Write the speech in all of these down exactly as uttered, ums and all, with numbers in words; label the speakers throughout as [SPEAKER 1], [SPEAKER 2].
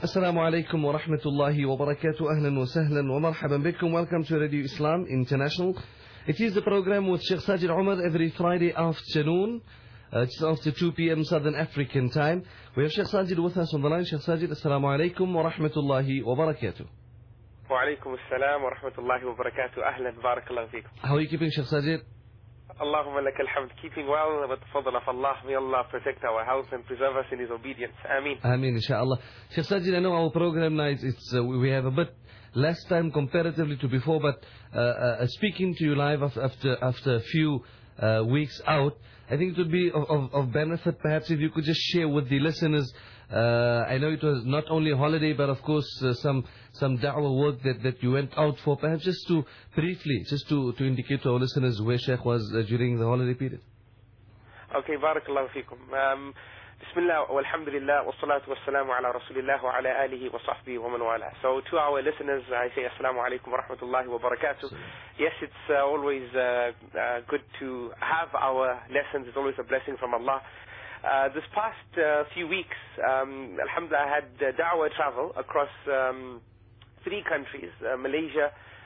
[SPEAKER 1] Assalamu alaikum wa rahmatullahi wa barakatuh. Ahlan wa sahlan wa marhaban bikum. Welcome to Radio Islam International. It is the program with Sheikh Sajid Umar every Friday afternoon, uh, just after two p m Southern African time. We have Sheikh Sajid with us on the line. Sheikh Sajid, assalamu alaikum wa rahmatullahi wa barakatuh.
[SPEAKER 2] Wa alaikum assalam wa rahmatullahi wa barakatuh. Ahlan, barakallahu feekum.
[SPEAKER 1] How are you keeping, Sheikh Sajid?
[SPEAKER 2] Allahumma lakal hamd. Keeping well with the fadl of Allah. May Allah protect our health and preserve us in His obedience. Ameen.
[SPEAKER 1] Ameen, inshallah. Sheikh Sajid, I know our program now, it's, it's uh, we have a bit less time comparatively to before, but uh, uh, speaking to you live after after a few uh, weeks out, I think it would be of, of, of benefit perhaps if you could just share with the listeners. Uh, I know it was not only a holiday, but of course uh, some some da'wah work that, that you went out for. Perhaps just to briefly, just to, to indicate to our listeners where Sheikh was uh, during the holiday period.
[SPEAKER 2] Okay, barakallahu feekum. Um, Bismillah, walhamdulillah, wassalatu wassalamu ala rasulillah wa ala alihi wa sahbihi wa man wala. So to our listeners, I say assalamu alaikum wa rahmatullahi wa barakatuh. Yes, it's uh, always uh, uh, good to have our lessons. It's always a blessing from Allah. Uh, this past uh, few weeks, um, alhamdulillah, I had uh, da'wah travel across um, three countries, uh, Malaysia,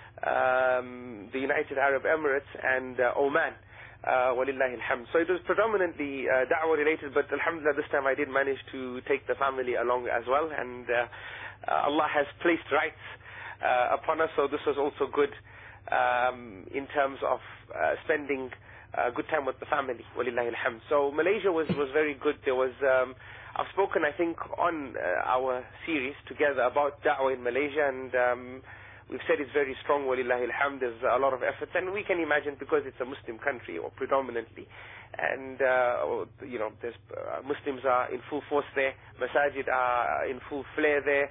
[SPEAKER 2] um, the United Arab Emirates, and uh, Oman. Uh, walillahi alhamd. So it was predominantly uh, da'wah related, but alhamdulillah this time I did manage to take the family along as well, and uh, uh, Allah has placed rights uh, upon us, so this was also good um, in terms of uh, spending uh, good time with the family, walillahi alhamd. So Malaysia was, was very good. There was, um, I've spoken I think on uh, our series together about da'wah in Malaysia, and um, we've said it's very strong, walillahi alhamd. There's a lot of efforts, and we can imagine because it's a Muslim country, or predominantly, and uh, you know, there's uh, Muslims are in full force there, masajid are in full flare there,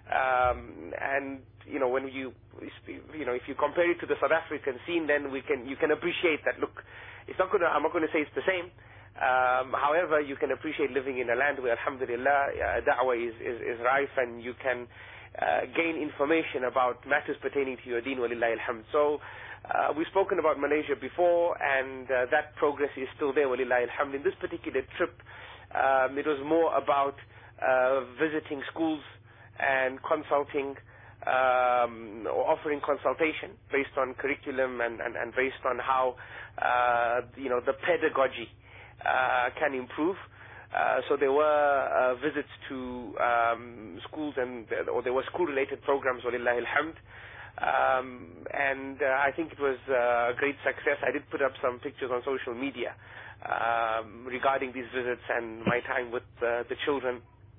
[SPEAKER 2] um, and you know, when you you know, if you compare it to the South African scene, then we can you can appreciate that. Look, it's not gonna I'm not going to say it's the same. Um, however, you can appreciate living in a land where, alhamdulillah, uh, da'wah is, is, is rife, and you can Uh, gain information about matters pertaining to your deen, walillahi alhamd. So, uh, we've spoken about Malaysia before, and uh, that progress is still there, walillahi alhamd. In this particular trip, um, it was more about uh, visiting schools and consulting, um, or offering consultation based on curriculum and, and, and based on how, uh, you know, the pedagogy uh, can improve. Uh, so there were uh, visits to um, schools, and or there were school-related programs, walillahi alhamd, um, and uh, I think it was uh, a great success. I did put up some pictures on social media um, regarding these visits and my time with uh, the children.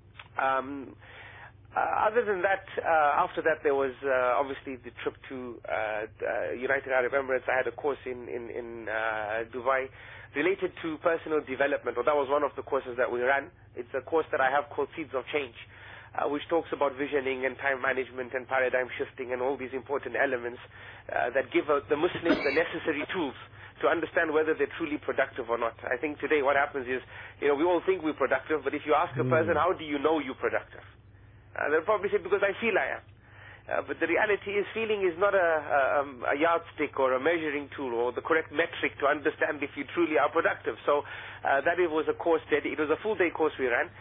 [SPEAKER 2] Um, uh, other than that, uh, after that there was uh, obviously the trip to uh, uh, United Arab Emirates. I had a course in, in, in uh, Dubai related to personal development, or that was one of the courses that we ran. It's a course that I have called Seeds of Change, uh, which talks about visioning and time management and paradigm shifting and all these important elements uh, that give uh, the Muslims the necessary tools to understand whether they're truly productive or not. I think today what happens is, you know, we all think we're productive, but if you ask a person, how do you know you're productive? Uh, they'll probably say, because I feel I am. Uh, but the reality is, feeling is not a, a, um, a yardstick or a measuring tool or the correct metric to understand if you truly are productive. So uh, that it was a course, it was a full day course we ran,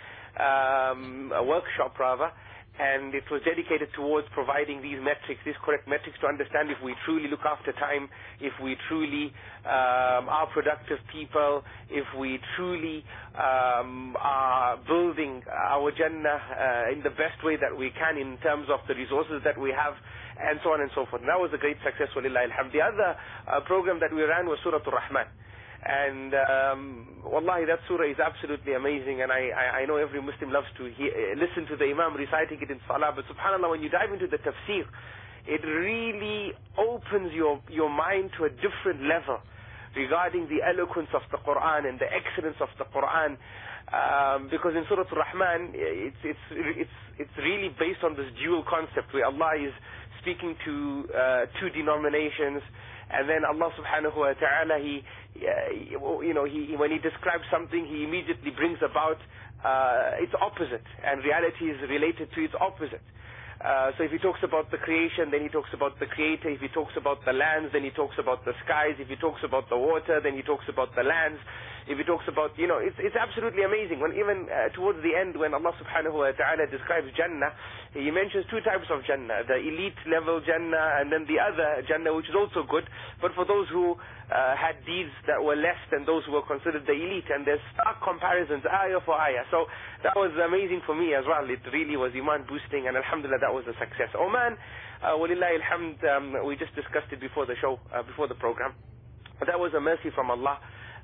[SPEAKER 2] um, a workshop rather, and it was dedicated towards providing these metrics, these correct metrics to understand if we truly look after time, if we truly um, are productive people, if we truly um, are building our Jannah uh, in the best way that we can in terms of the resources that we have, and so on and so forth. And that was a great success, walillahi alhamd. The other uh, program that we ran was Surah Ar-Rahman. And um, wallahi, that surah is absolutely amazing, and I, I, I know every Muslim loves to hear, listen to the Imam reciting it in Salah, but subhanAllah, when you dive into the tafsir, it really opens your, your mind to a different level regarding the eloquence of the Quran and the excellence of the Quran, um, because in Surah Ar-Rahman, it's, it's, it's, it's really based on this dual concept where Allah is speaking to uh, two denominations, and then Allah subhanahu wa ta'ala, he, uh, you know, he, when he describes something, he immediately brings about uh, its opposite, and reality is related to its opposite. Uh, so if he talks about the creation, then he talks about the creator. If he talks about the lands, then he talks about the skies. If he talks about the water, then he talks about the lands. If he talks about, you know, it's, it's absolutely amazing. When even uh, towards the end, when Allah subhanahu wa ta'ala describes Jannah, he mentions two types of Jannah, the elite level Jannah and then the other Jannah, which is also good, but for those who uh, had deeds that were less than those who were considered the elite, and there's stark comparisons, ayah for ayah. So that was amazing for me as well. It really was iman boosting, and alhamdulillah, that was a success. Oman, uh, walillahi alhamd, um, we just discussed it before the show, uh, before the program. But that was a mercy from Allah,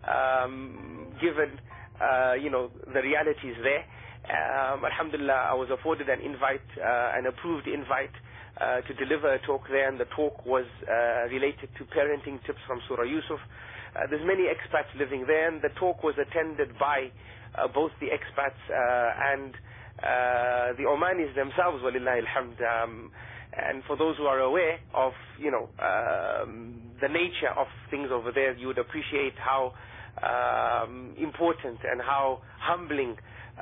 [SPEAKER 2] um, given, uh, you know, the realities there. Um, alhamdulillah, I was afforded an invite, uh, an approved invite uh, to deliver a talk there, and the talk was uh, related to parenting tips from Surah Yusuf. Uh, there's many expats living there, and the talk was attended by uh, both the expats uh, and uh, the Omanis themselves, walillahi alhamd. Um, and for those who are aware of, you know, um, the nature of things over there, you would appreciate how um, important and how humbling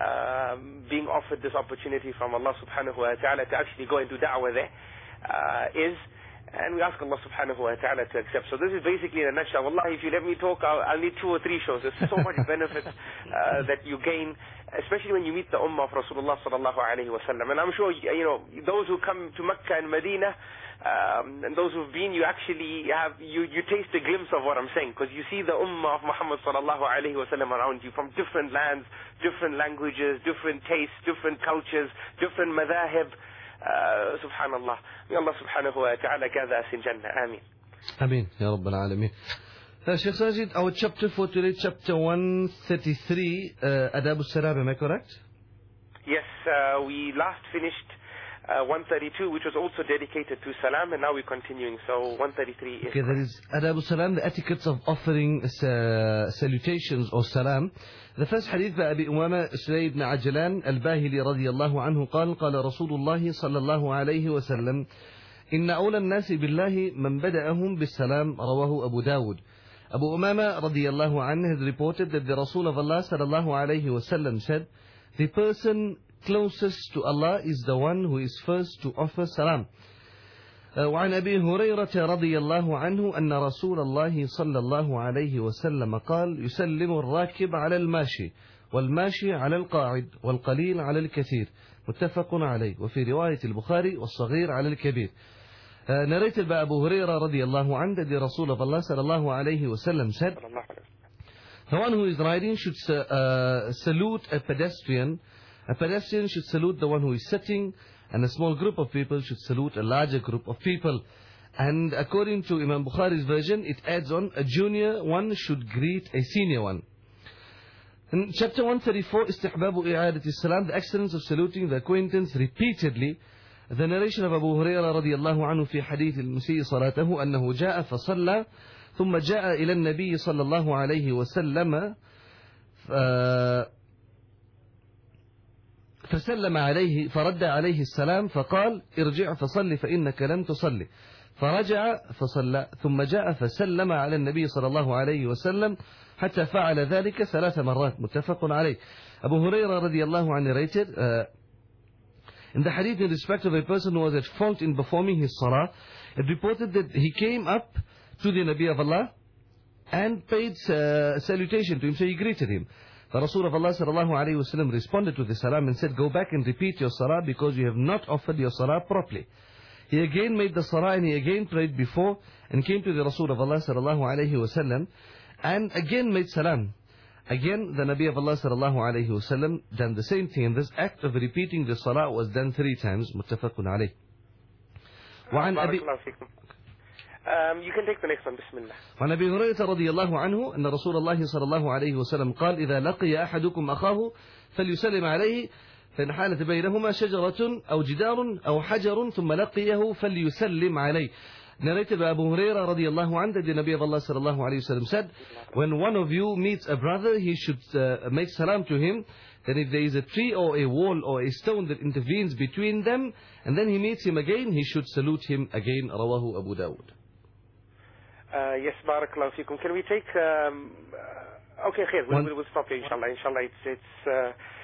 [SPEAKER 2] Um, being offered this opportunity from Allah subhanahu wa ta'ala to actually go and do da'wah there uh, is, and we ask Allah subhanahu wa ta'ala to accept. So this is basically in a nutshell. Wallahi, if you let me talk, I'll, I'll need two or three shows. There's so much benefit uh, that you gain, especially when you meet the ummah of Rasulullah sallallahu alayhi wa sallam. And I'm sure, you know, those who come to Mecca and Medina, Um, and those who've been, you actually have, you, you taste a glimpse of what I'm saying, because you see the ummah of Muhammad sallallahu alayhi wa sallam around you, from different lands, different languages, different tastes, different cultures, different madahib. Uh, subhanallah. May Allah subhanahu wa ta'ala gather us in Jannah. Ameen.
[SPEAKER 1] Ameen. Ya Rabbal Alameen. Uh, Sheikh Sajid, our chapter for today, chapter one thirty-three, uh, Adab al-Salam, am I correct?
[SPEAKER 2] Yes, uh, we last finished Uh, one thirty-two, which was also dedicated to salam, and now we're continuing. So one thirty-three is...
[SPEAKER 1] Okay, there is Adab al-Salam, the etiquettes of offering uh, salutations or salam. The first hadith by Abi Umama Sulayd ibn Ajlan al-Bahili radiyallahu anhu قال قال رسول الله صلى الله عليه وسلم إن أولى الناس بالله من بدأهم بالسلام رواه أبو داود. Abu Umama radiyallahu anhu has reported that the Rasul of Allah sallallahu alayhi wasallam said, the person closest to Allah is the one who is first to offer salam. وعن أبي هريرة رضي الله عنه أن رسول الله صلى الله عليه وسلم قال يسلم الراكب على الماشي والماشي على القاعد والقليل على الكثير متفق عليه وفي رواية البخاري والصغير على الكبير. uh, narrated by Abu Hurairah رضي الله عنه that the Rasul of Allah صلى الله عليه وسلم said, the one who is riding should uh, salute a pedestrian. A pedestrian should salute the one who is sitting, and a small group of people should salute a larger group of people. And according to Imam Bukhari's version, it adds on, a junior one should greet a senior one. In chapter one thirty-four, Istihbabu i'adati salam, the excellence of saluting the acquaintance repeatedly. The narration of Abu Hurairah radiyallahu anhu في حديث المسيء صلاته أنه جاء فصلى ثم جاء إلى النبي صلى الله عليه وسلم فسلم عليه فرد عليه السلام فقال ارجع فصل فإنك لم تصلي فرجع فصلى ثم جاء فسلم على النبي صلى الله عليه وسلم حتى فعل ذلك ثلاث مرات متفق عليه. Abu Hurairah radiallahu anhu narrated uh, in the hadith in respect of a person who was at fault in performing his salah, it reported that he came up to the Nabi of Allah and paid uh, salutation to him, so he greeted him. The Rasul of Allah sallallahu alayhi wa sallam responded to the salam and said, go back and repeat your salah because you have not offered your salah properly. He again made the salah and he again prayed before and came to the Rasul of Allah sallallahu alayhi wa sallam and again made salam. Again, the Nabi of Allah sallallahu alayhi wa sallam done the same thing, and this act of repeating the salah was done three times. Muttafaqun alayh. وعن أبي
[SPEAKER 2] Um, you can take the next one. Bismillah.
[SPEAKER 1] وعن أبي هريرة رضي الله عنه أن رسول الله صلى الله عليه وسلم قال إذا لقي أحدكم أخاه فليسلم عليه فإن حالت بينهما شجرة أو جدار أو حجر ثم لقيه فليسلم عليه. Narrated by Abu Hurairah radiallahu anhu that the Nabi of Allah sallallahu alayhi wa sallam said, when one of you meets a brother, he should uh, make salam to him. Then if there is a tree or a wall or a stone that intervenes between them, and then he meets him again, he should salute him again. Rawahu Abu Dawud.
[SPEAKER 2] Uh, yes, barakallahu fikum. Can we take... Um, uh, okay, khair. We'll, we'll stop here, inshallah. Inshallah, it's... it's uh,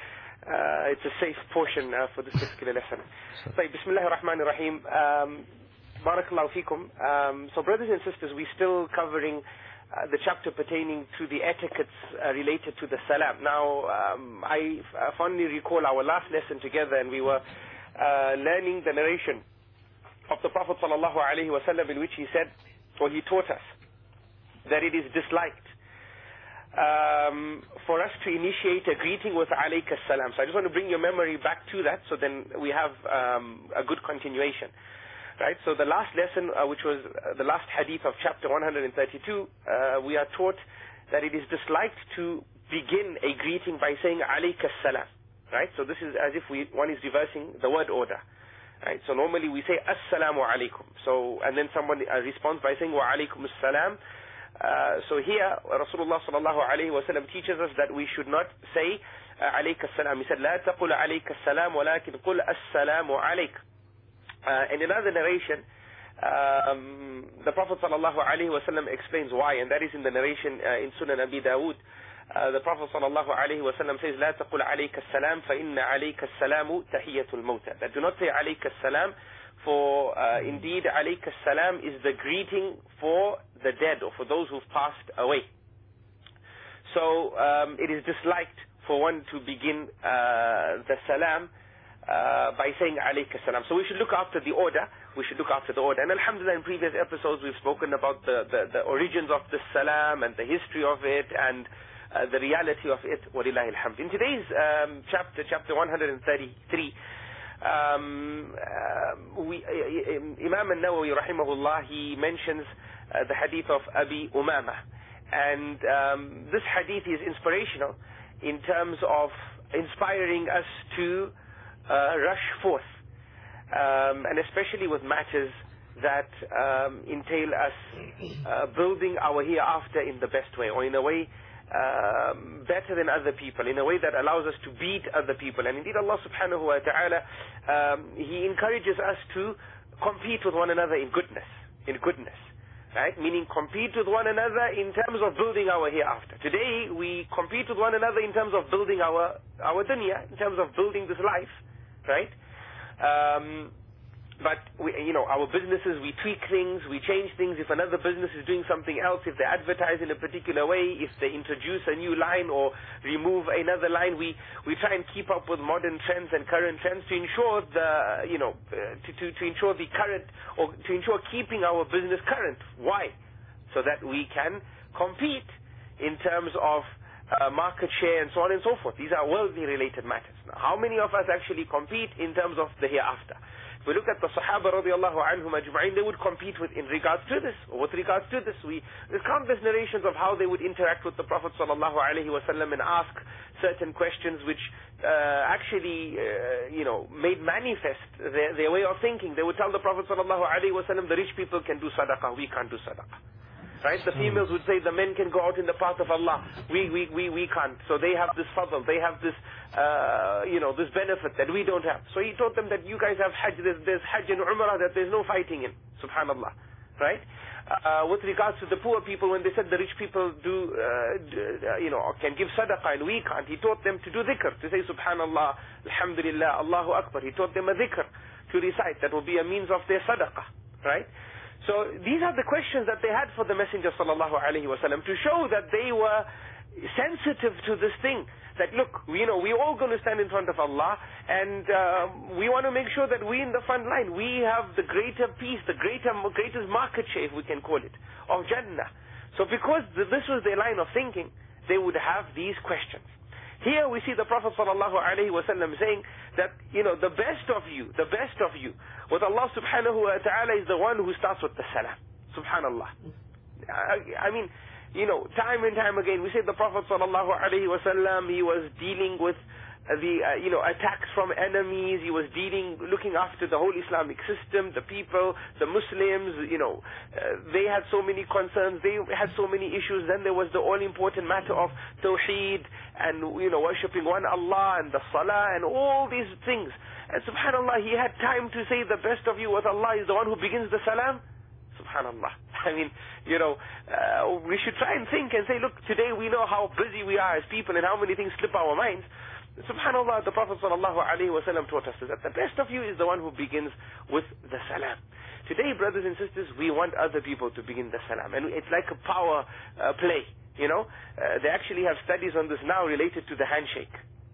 [SPEAKER 2] uh, it's a safe portion uh, for this particular lesson. So, Bismillah ar-Rahman ar-Rahim. Um, Barakallahu feekum. Um, so, brothers and sisters, we're still covering uh, the chapter pertaining to the etiquettes uh, related to the salam. Now, um, I uh, fondly recall our last lesson together, and we were uh, learning the narration of the Prophet sallallahu alaihi wasallam, in which he said, or he taught us, that it is disliked um, for us to initiate a greeting with alayka salam. So I just want to bring your memory back to that, so then we have um, a good continuation. Right? So the last lesson, uh, which was uh, the last hadith of chapter one hundred thirty-two, uh, we are taught that it is disliked to begin a greeting by saying alayka salam. Right? So this is as if we, one is reversing the word order. Right? So normally we say assalamu alaikum. So, and then someone uh, responds by saying wa alaikum assalam. Uh, so here, Rasulullah sallallahu alayhi wa sallam teaches us that we should not say uh, alayka salam. He said, لا تقل عليك السلام ولكن قل السلام عليك. Uh, in another narration, um, the Prophet sallallahu alayhi wa sallam explains why, and that is in the narration uh, in Sunan Abi Dawood. Uh, the Prophet sallallahu alayhi wa sallam says, لا تقل عليك السلام فإن عليك السلام تحية الموتى. That do not say عليك السلام, for uh, indeed عليك السلام is the greeting for the dead, or for those who've passed away. So um, it is disliked for one to begin uh, the salam uh, by saying عليك السلام. So we should look after the order. We should look after the order. And alhamdulillah, in previous episodes we've spoken about the, the, the origins of the salam and the history of it, and Uh, the reality of it, walillahi alhamd. In today's um, chapter, chapter one hundred thirty-three, um, uh, we, uh, Imam al-Nawawi rahimahullah, he mentions uh, the hadith of Abi Umama. And um, this hadith is inspirational in terms of inspiring us to uh, rush forth, um, and especially with matters that um, entail us uh, building our hereafter in the best way, or in a way Um, better than other people, in a way that allows us to beat other people. And indeed Allah subhanahu wa ta'ala, um, He encourages us to compete with one another in goodness, in goodness, right? Meaning compete with one another in terms of building our hereafter. Today we compete with one another in terms of building our, our dunya, in terms of building this life, right? Um, But, we, you know, our businesses, we tweak things, we change things. If another business is doing something else, if they advertise in a particular way, if they introduce a new line or remove another line, we, we try and keep up with modern trends and current trends to ensure the, you know, uh, to, to, to ensure the current, or to ensure keeping our business current. Why? So that we can compete in terms of uh, market share and so on and so forth. These are worldly related matters. Now, how many of us actually compete in terms of the hereafter? We look at the Sahaba radiallahu anhum ajma'in, they would compete with in regards to this, or with regards to this. We, there's countless narrations of how they would interact with the Prophet sallallahu alaihi wasallam and ask certain questions which uh, actually, uh, you know, made manifest their, their way of thinking. They would tell the Prophet sallallahu alaihi wasallam, the rich people can do sadaqah, we can't do sadaqah. Right? The females would say the men can go out in the path of Allah. We we we, we can't. So they have this fadl, they have this uh, you know, this benefit that we don't have. So he taught them that you guys have Hajj, there's, there's Hajj and Umrah that there's no fighting in. Subhanallah. Right? Uh, with regards to the poor people, when they said the rich people do, uh, do uh, you know, can give sadaqah and we can't, he taught them to do dhikr, to say Subhanallah, Alhamdulillah, Allahu Akbar. He taught them a dhikr to recite that will be a means of their sadaqah. Right? So these are the questions that they had for the Messenger sallallahu alaihi wasallam, to show that they were sensitive to this thing. That look, you know, we're all going to stand in front of Allah, and uh, we want to make sure that we in the front line, we have the greater peace, the greater, greatest market share, if we can call it, of Jannah. So because this was their line of thinking, they would have these questions. Here we see the Prophet sallallahu alaihi wasallam saying that, you know, the best of you, the best of you, with Allah subhanahu wa ta'ala is the one who starts with the salam. Subhanallah. I, I mean, you know, time and time again, we say the Prophet sallallahu alaihi wasallam, he was dealing with the, uh, you know, attacks from enemies. He was dealing, looking after the whole Islamic system, the people, the Muslims, you know, uh, they had so many concerns, they had so many issues. Then there was the all-important matter of Tawheed and, you know, worshipping one Allah and the Salah and all these things. And subhanallah, he had time to say the best of you with Allah is the one who begins the salam. Subhanallah. I mean, you know, uh, we should try and think and say, look, today we know how busy we are as people and how many things slip our minds. Subhanallah, the Prophet sallallahu alaihi wasallam taught us that the best of you is the one who begins with the salam. Today, brothers and sisters, we want other people to begin the salam. And it's like a power uh, play, you know. Uh, they actually have studies on this now related to the handshake.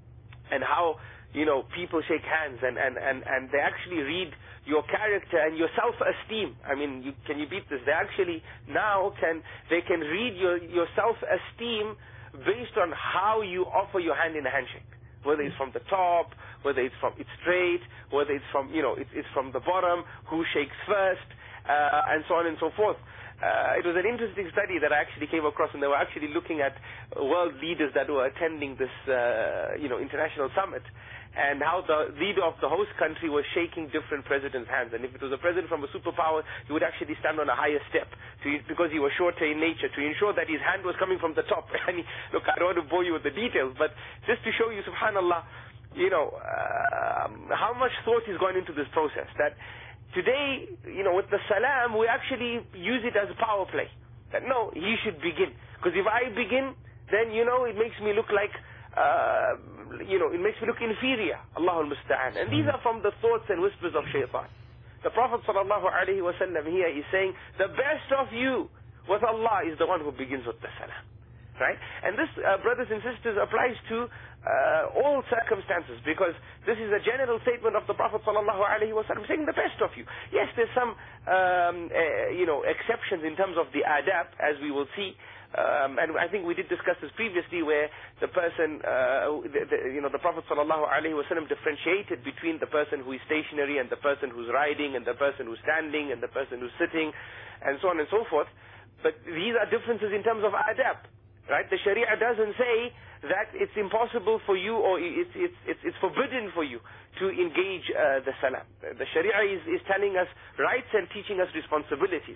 [SPEAKER 2] And how, you know, people shake hands and, and, and, and they actually read your character and your self-esteem. I mean, you, can you beat this? They actually now can, they can read your, your self-esteem based on how you offer your hand in a handshake. Whether it's from the top, whether it's from it's straight, whether it's from, you know, it's, it's from the bottom, who shakes first, uh, and so on and so forth. Uh, it was an interesting study that I actually came across, and they were actually looking at world leaders that were attending this, uh, you know, international summit, and how the leader of the host country was shaking different presidents' hands. And if it was a president from a superpower, he would actually stand on a higher step to, because he was shorter in nature, to ensure that his hand was coming from the top. And he, look, I don't want to bore you with the details, but just to show you, subhanallah, you know, uh, how much thought is going into this process. That today, you know, with the salam, we actually use it as a power play. That no, he should begin. Because if I begin, then, you know, it makes me look like, uh, you know, it makes me look inferior. Allahul Musta'an. And these are from the thoughts and whispers of shaitan. The Prophet sallallahu alaihi wasallam here is saying, the best of you with Allah is the one who begins with the salam. Right? And this, uh, brothers and sisters, applies to uh, all circumstances, because this is a general statement of the Prophet sallallahu alaihi wasallam saying the best of you. Yes, there's some, um, uh, you know, exceptions in terms of the adab, as we will see. Um, and I think we did discuss this previously, where the person, uh, the, the, you know, the Prophet sallallahu alaihi wasallam differentiated between the person who is stationary and the person who's riding and the person who's standing and the person who's sitting, and so on and so forth. But these are differences in terms of adab. Right? The Sharia doesn't say that it's impossible for you, or it's, it's, it's, it's forbidden for you to engage uh, the salam. The Sharia is, is telling us rights and teaching us responsibilities.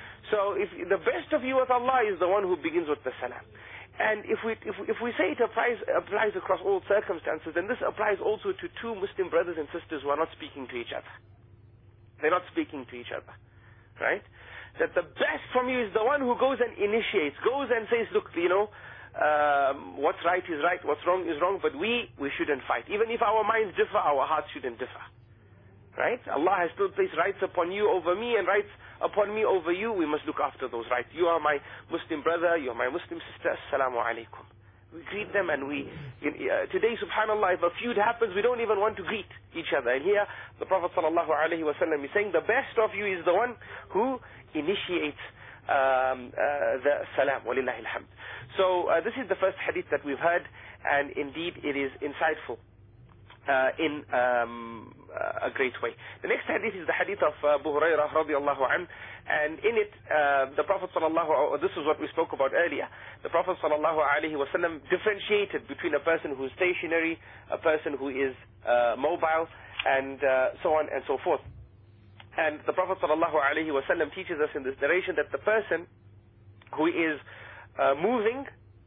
[SPEAKER 2] So if the best of you with Allah is the one who begins with the salam. And if we, if, if we say it applies, applies across all circumstances, then this applies also to two Muslim brothers and sisters who are not speaking to each other. They're not speaking to each other. Right? That the best from you is the one who goes and initiates, goes and says, look, you know, um, what's right is right, what's wrong is wrong, but we, we shouldn't fight. Even if our minds differ, our hearts shouldn't differ. Right? Allah has still placed rights upon you over me and rights upon me over you. We must look after those rights. You are my Muslim brother, you are my Muslim sister, assalamu alaikum. We greet them, and we, uh, today, subhanallah, if a feud happens, we don't even want to greet each other. And here, the Prophet sallallahu alaihi wasallam is saying, the best of you is the one who initiates um, uh, the salam, walillahi alhamd. So, uh, this is the first hadith that we've heard, and indeed it is insightful uh, in um, uh, a great way. The next hadith is the hadith of uh, Abu Hurairah radiallahu anhu, and in it, uh, the Prophet sallallahu, or this is what we spoke about earlier, the Prophet sallallahu alaihi wasallam differentiated between a person who is stationary, a person who is uh, mobile, and uh, so on and so forth. And the Prophet sallallahu alaihi wasallam teaches us in this narration that the person who is uh, moving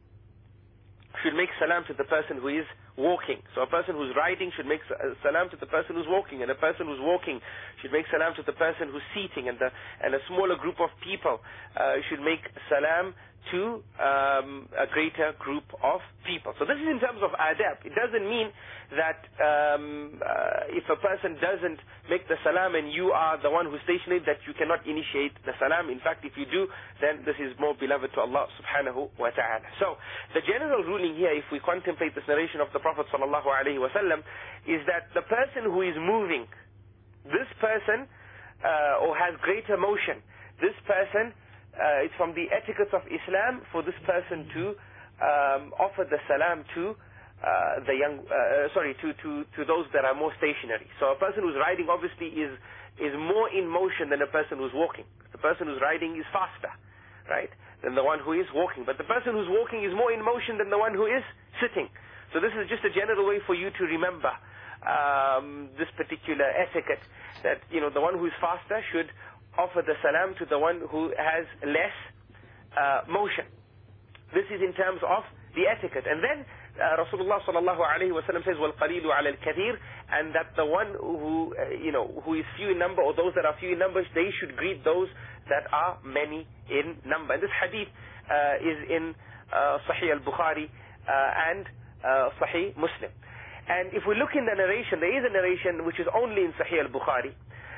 [SPEAKER 2] should make salam to the person who is walking. So a person who's riding should make salam to the person who's walking, and a person who's walking should make salam to the person who's seating, and the and a smaller group of people uh, should make salam to um, a greater group of people. So this is in terms of adab. It doesn't mean that um, uh, if a person doesn't make the salam and you are the one who's stationary, that you cannot initiate the salam. In fact, if you do, then this is more beloved to Allah subhanahu wa ta'ala. So the general ruling here, if we contemplate this narration of the Prophet sallallahu alaihi wasallam, is that the person who is moving, this person uh, or has greater motion, this person, Uh, it's from the etiquettes of Islam for this person to um, offer the salam to uh, the young, uh, sorry, to, to, to those that are more stationary. So a person who's riding obviously is is more in motion than a person who's walking. The person who's riding is faster, right, than the one who is walking. But the person who's walking is more in motion than the one who is sitting. So this is just a general way for you to remember um, this particular etiquette, that, you know, the one who is faster should offer the salam to the one who has less uh, motion. This is in terms of the etiquette. And then uh, Rasulullah sallallahu alaihi wasallam says, وَالْقَلِيلُ عَلَى الْكَثِيرِ, and that the one who, uh, you know, who is few in number, or those that are few in number, they should greet those that are many in number. And this hadith uh, is in uh, Sahih al-Bukhari uh, and uh, Sahih Muslim. And if we look in the narration, there is a narration which is only in Sahih al-Bukhari.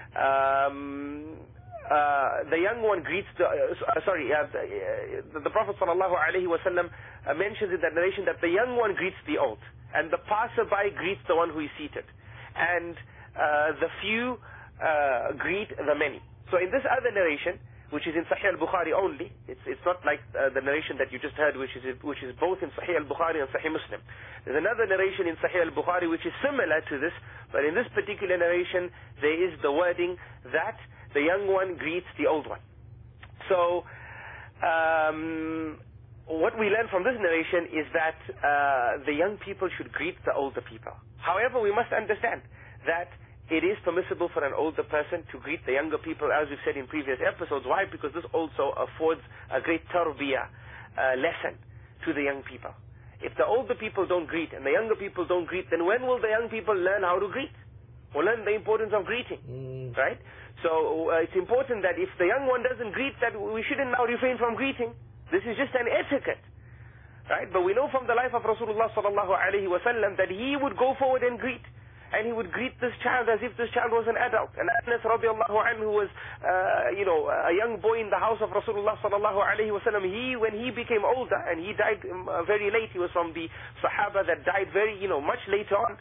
[SPEAKER 2] Um, uh, the young one greets the, uh, sorry, uh, the, uh, the Prophet sallallahu alaihi wasallam uh, mentions in that narration that the young one greets the old, and the passerby greets the one who is seated, and uh, the few uh, greet the many. So in this other narration, which is in Sahih al-Bukhari only, it's it's not like uh, the narration that you just heard, which is which is both in Sahih al-Bukhari and Sahih Muslim. There's another narration in Sahih al-Bukhari which is similar to this, but in this particular narration there is the wording that the young one greets the old one. So um, what we learn from this narration is that uh, the young people should greet the older people. However, we must understand that it is permissible for an older person to greet the younger people, as we've said in previous episodes. Why? Because this also affords a great tarbiyah uh, lesson to the young people. If the older people don't greet and the younger people don't greet, then when will the young people learn how to greet? Or learn the importance of greeting, mm. right? So uh, it's important that if the young one doesn't greet, that we shouldn't now refrain from greeting. This is just an etiquette, right? But we know from the life of Rasulullah sallallahu alaihi wasallam that he would go forward and greet. And he would greet this child as if this child was an adult. And Anas radiallahu anhu was, uh, you know, a young boy in the house of Rasulullah sallallahu alaihi wasallam. He, when he became older, and he died um, uh, very late, he was from the Sahaba that died very, you know, much later on.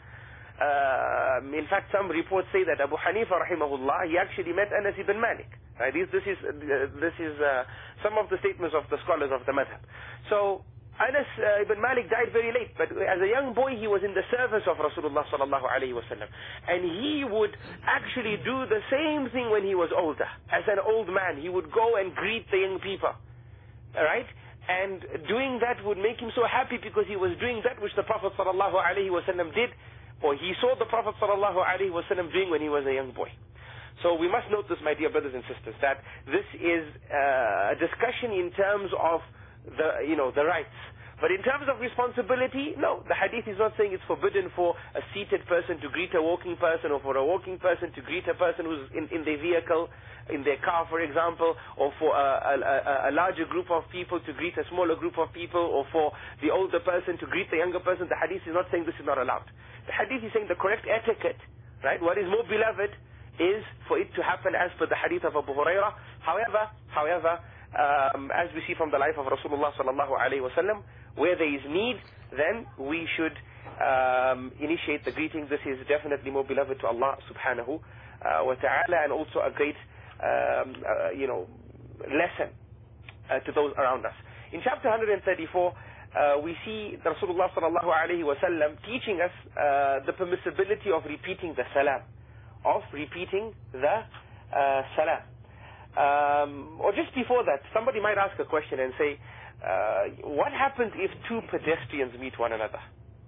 [SPEAKER 2] Uh, in fact, some reports say that Abu Hanifa rahimahullah, he actually met Anas ibn Malik. Right? This, this is, uh, this is uh, some of the statements of the scholars of the madhab. So, Anas uh, ibn Malik died very late, but as a young boy he was in the service of Rasulullah sallallahu alaihi wasallam, and he would actually do the same thing when he was older. As an old man, he would go and greet the young people, all right? And doing that would make him so happy because he was doing that which the Prophet sallallahu alaihi wasallam did, or he saw the Prophet sallallahu alaihi wasallam doing when he was a young boy. So we must note this, my dear brothers and sisters, that this is uh, a discussion in terms of the, you know, the rights. But in terms of responsibility, no, the hadith is not saying it's forbidden for a seated person to greet a walking person, or for a walking person to greet a person who's in, in their vehicle, in their car, for example, or for a, a, a larger group of people to greet a smaller group of people, or for the older person to greet the younger person. The hadith is not saying this is not allowed. The hadith is saying the correct etiquette, right? What is more beloved is for it to happen as per the hadith of Abu Hurairah. However, however, Um, as we see from the life of Rasulullah sallallahu alaihi wasallam, where there is need, then we should um, initiate the greeting. This is definitely more beloved to Allah subhanahu uh, wa ta'ala, and also a great, um, uh, you know, lesson uh, to those around us. In chapter one thirty-four, uh, we see Rasulullah sallallahu alaihi wasallam teaching us uh, the permissibility of repeating the salam, of repeating the uh, salam. Um, or just before that, somebody might ask a question and say, uh, what happens if two pedestrians meet one another?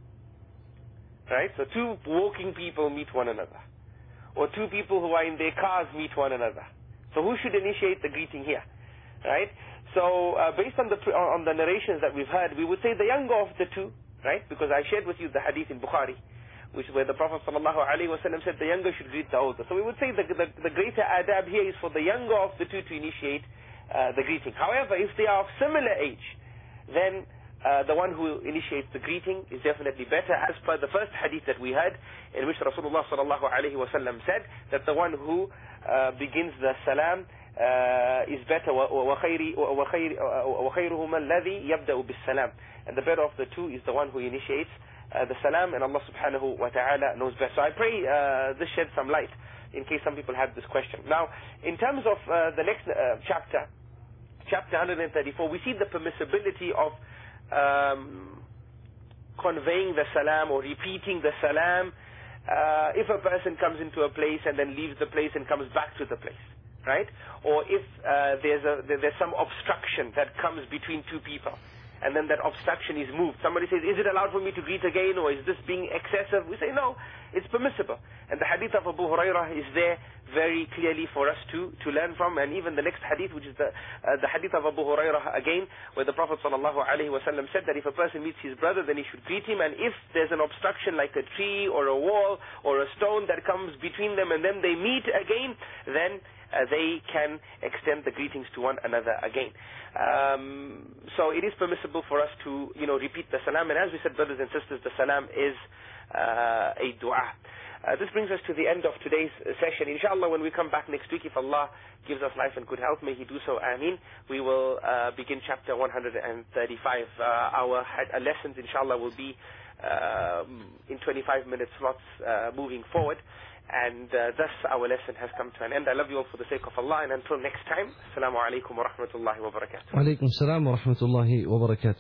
[SPEAKER 2] Right? So two walking people meet one another. Or two people who are in their cars meet one another. So who should initiate the greeting here? Right? So uh, based on the, on the narrations that we've heard, we would say the younger of the two, right? Because I shared with you the hadith in Bukhari, which where the Prophet sallallahu alaihi wasallam said the younger should greet the older. So we would say the, the, the greater adab here is for the younger of the two to initiate uh, the greeting. However, if they are of similar age, then uh, the one who initiates the greeting is definitely better, as per the first hadith that we had, in which Rasulullah sallallahu alaihi wasallam said that the one who uh, begins the salam uh, is better, وَخَيْرُهُمَا الَّذِي يَبْدَأُ بِالسَّلَامِ, and the better of the two is the one who initiates Uh, the salam, and Allah subhanahu wa ta'ala knows best. So I pray uh, this sheds some light in case some people had this question. Now, in terms of uh, the next uh, chapter, chapter one thirty-four, we see the permissibility of um, conveying the salam or repeating the salam uh, if a person comes into a place and then leaves the place and comes back to the place, right? Or if uh, there's, a, there's some obstruction that comes between two people, and then that obstruction is moved. Somebody says, is it allowed for me to greet again, or is this being excessive? We say, no, it's permissible. And the hadith of Abu Hurairah is there very clearly for us to, to learn from. And even the next hadith, which is the, uh, the hadith of Abu Hurairah again, where the Prophet sallallahu alaihi wasallam said that if a person meets his brother, then he should greet him. And if there's an obstruction like a tree or a wall or a stone that comes between them and then they meet again, then Uh, they can extend the greetings to one another again. Um, so it is permissible for us to, you know, repeat the salam. And as we said, brothers and sisters, the salam is uh, a dua. Uh, this brings us to the end of today's session. Inshallah, when we come back next week, if Allah gives us life and good health, may He do so, Ameen, we will uh, begin chapter one hundred thirty-five. Uh, our uh, lessons, inshallah, will be uh, in twenty-five minute slots uh, moving forward. And uh, thus our lesson has come to an end. I love you all for the sake of Allah. And until next time, Assalamu alaikum wa rahmatullahi wa barakatuh.
[SPEAKER 1] Wa alaikum salam wa rahmatullahi wa barakatuh.